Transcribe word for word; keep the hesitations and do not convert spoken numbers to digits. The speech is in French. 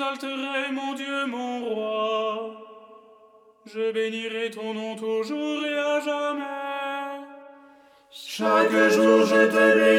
t'exalterai, mon Dieu, mon roi. Je bénirai ton nom toujours et à jamais. Chaque jour je te bénirai.